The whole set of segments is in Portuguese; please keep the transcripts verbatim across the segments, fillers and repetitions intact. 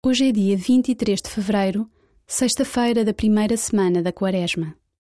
Hoje é dia vinte e três de fevereiro, sexta-feira da primeira semana da Quaresma.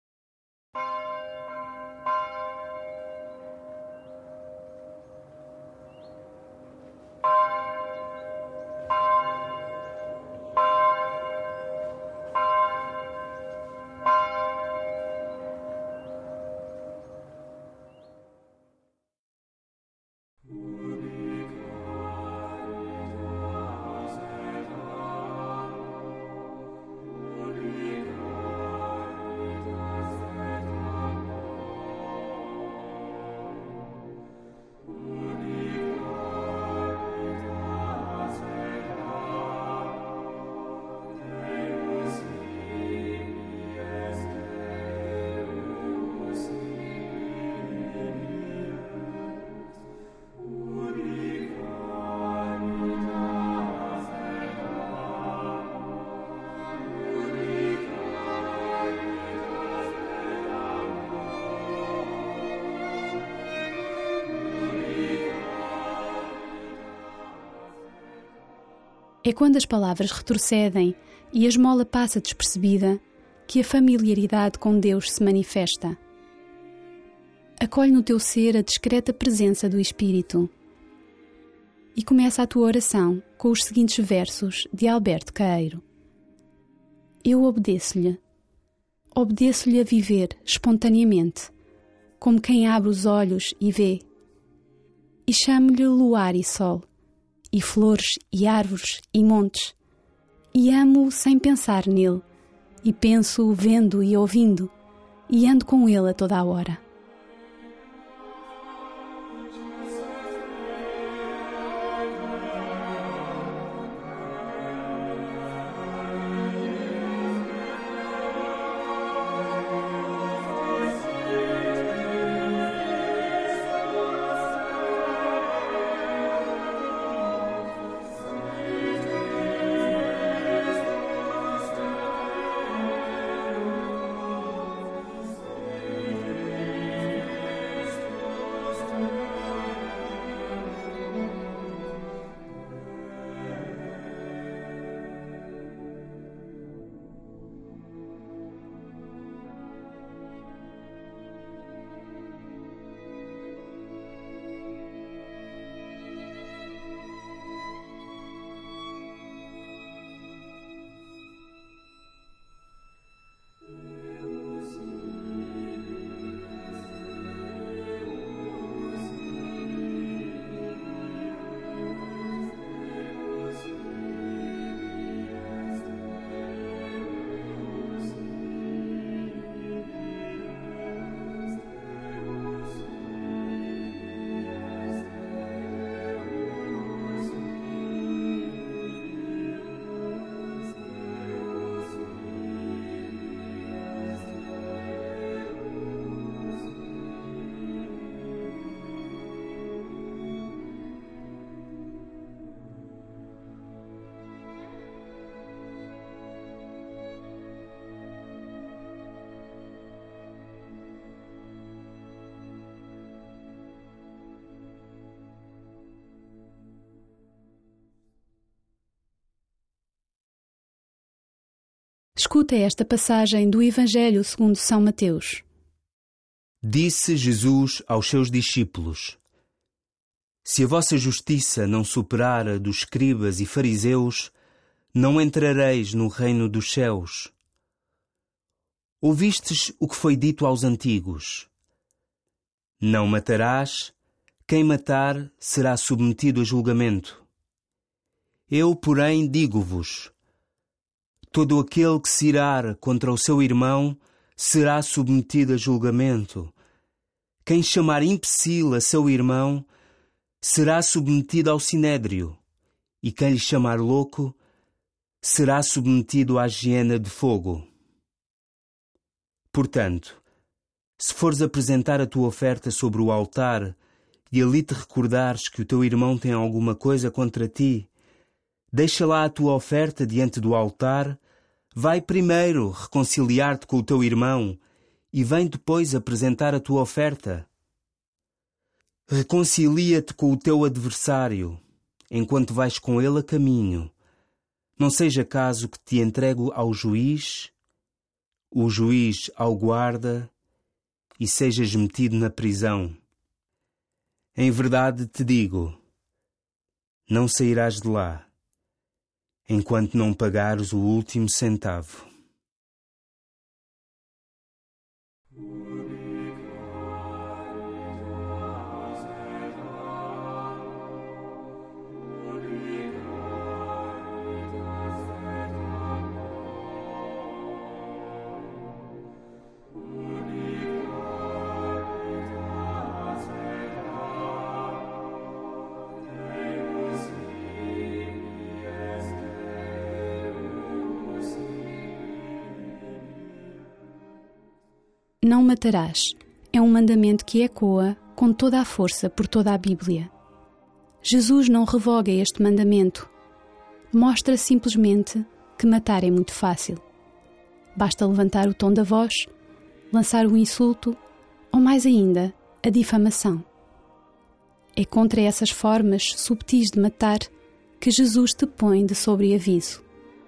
É quando as palavras retrocedem e a esmola passa despercebida que a familiaridade com Deus se manifesta. Acolhe no teu ser a discreta presença do Espírito. E começa a tua oração com os seguintes versos de Alberto Caeiro. Eu obedeço-lhe. Obedeço-lhe a viver espontaneamente, como quem abre os olhos e vê. E chamo-lhe luar e sol, e flores, e árvores, e montes, e amo-o sem pensar nele, e penso-o vendo e ouvindo, e ando com ele a toda a hora. Escuta esta passagem do Evangelho segundo São Mateus. Disse Jesus aos seus discípulos: Se a vossa justiça não superar a dos escribas e fariseus, não entrareis no reino dos céus. Ouvistes o que foi dito aos antigos: Não matarás, quem matar será submetido a julgamento. Eu, porém, digo-vos: todo aquele que se irar contra o seu irmão será submetido a julgamento. Quem chamar imbecil a seu irmão será submetido ao sinédrio, e quem lhe chamar louco será submetido à hiena de fogo. Portanto, se fores apresentar a tua oferta sobre o altar e ali te recordares que o teu irmão tem alguma coisa contra ti, deixa lá a tua oferta diante do altar, vai primeiro reconciliar-te com o teu irmão e vem depois apresentar a tua oferta. Reconcilia-te com o teu adversário, enquanto vais com ele a caminho. Não seja caso que te entrego ao juiz, o juiz ao guarda, e sejas metido na prisão. Em verdade te digo, não sairás de lá, enquanto não pagares o último centavo. Não matarás é um mandamento que ecoa com toda a força por toda a Bíblia. Jesus não revoga este mandamento. Mostra simplesmente que matar é muito fácil. Basta levantar o tom da voz, lançar o insulto ou, mais ainda, a difamação. É contra essas formas subtis de matar que Jesus te põe de sobreaviso.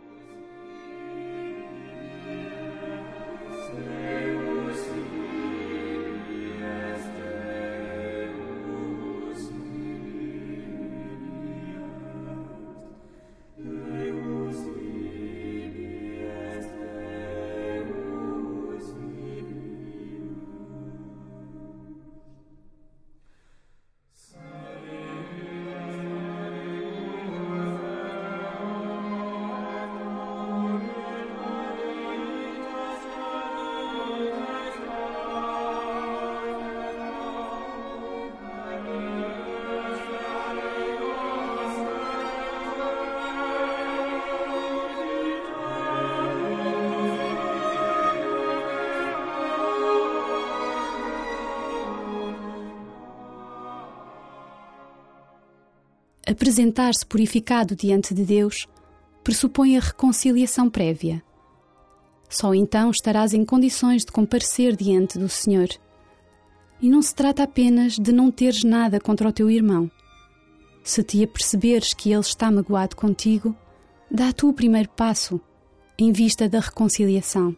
Apresentar-se purificado diante de Deus pressupõe a reconciliação prévia. Só então estarás em condições de comparecer diante do Senhor. E não se trata apenas de não teres nada contra o teu irmão. Se te aperceberes que ele está magoado contigo, dá tu o primeiro passo, em vista da reconciliação.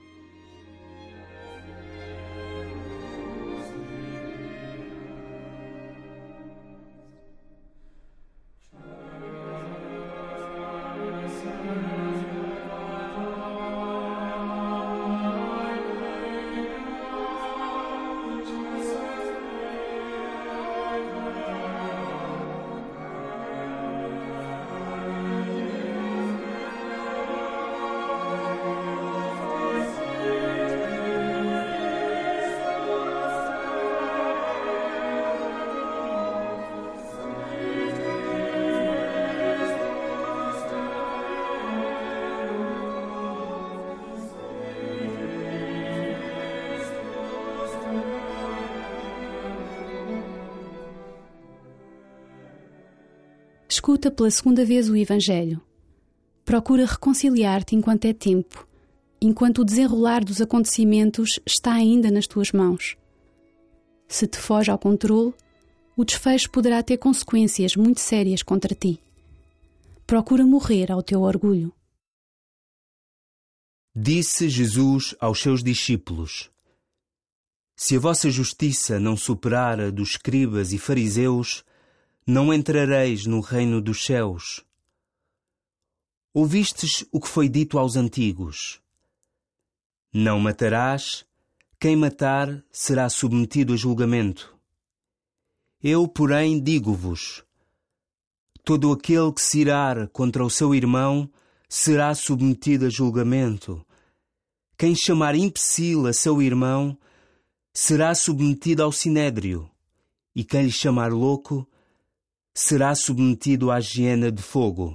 Escuta pela segunda vez o Evangelho. Procura reconciliar-te enquanto é tempo, enquanto o desenrolar dos acontecimentos está ainda nas tuas mãos. Se te foge ao controle, o desfecho poderá ter consequências muito sérias contra ti. Procura morrer ao teu orgulho. Disse Jesus aos seus discípulos: Se a vossa justiça não superar a dos escribas e fariseus, não entrareis no reino dos céus. Ouvistes o que foi dito aos antigos: Não matarás, quem matar será submetido a julgamento. Eu, porém, digo-vos: todo aquele que se irar contra o seu irmão será submetido a julgamento. Quem chamar imbecil a seu irmão será submetido ao sinédrio, e quem lhe chamar louco será submetido à hiena de fogo.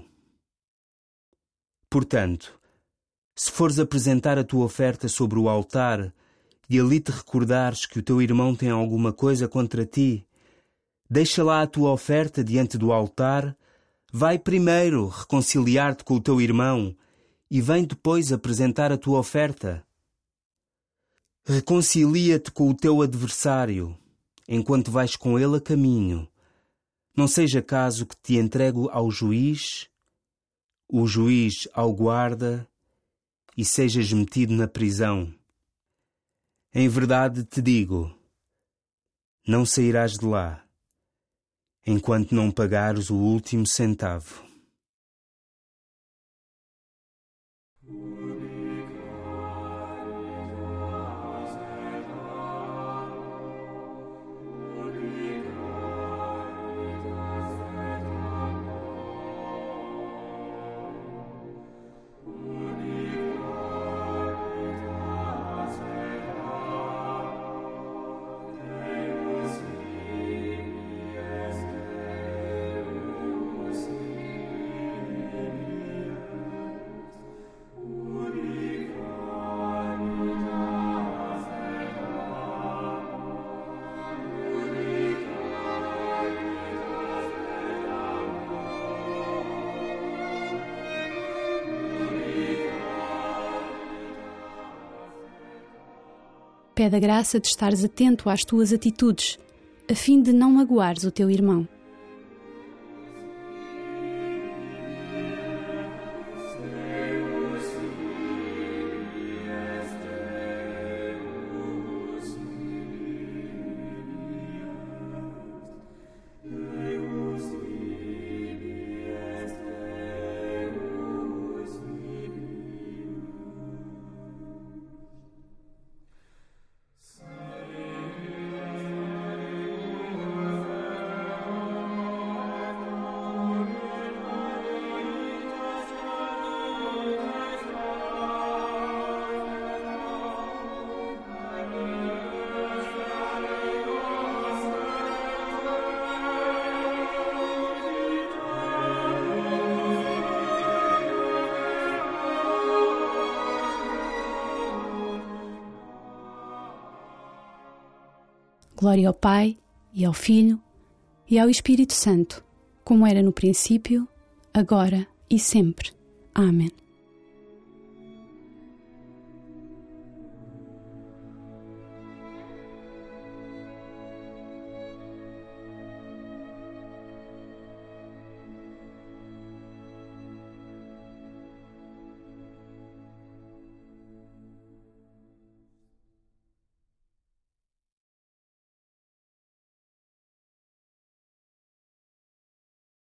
Portanto, se fores apresentar a tua oferta sobre o altar e ali te recordares que o teu irmão tem alguma coisa contra ti, deixa lá a tua oferta diante do altar, vai primeiro reconciliar-te com o teu irmão e vem depois apresentar a tua oferta. Reconcilia-te com o teu adversário, enquanto vais com ele a caminho. Não seja caso que te entrego ao juiz, o juiz ao guarda e sejas metido na prisão. Em verdade te digo, não sairás de lá, enquanto não pagares o último centavo. Pede a graça de estares atento às tuas atitudes, a fim de não magoares o teu irmão. Glória ao Pai, e ao Filho, e ao Espírito Santo, como era no princípio, agora e sempre. Amém.